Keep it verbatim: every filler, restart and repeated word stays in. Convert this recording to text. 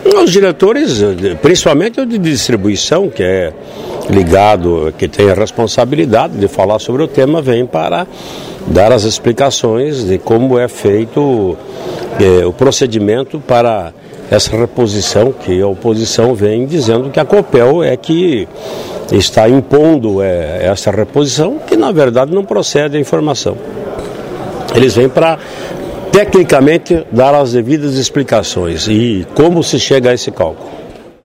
Os diretores, principalmente o de distribuição, que é ligado, que tem a responsabilidade de falar sobre o tema, vem para dar as explicações de como é feito eh, o procedimento para essa reposição, que a oposição vem dizendo que a Copel é que está impondo é, essa reposição, que na verdade não procede a informação. Eles vêm para, tecnicamente, dar as devidas explicações e como se chega a esse cálculo.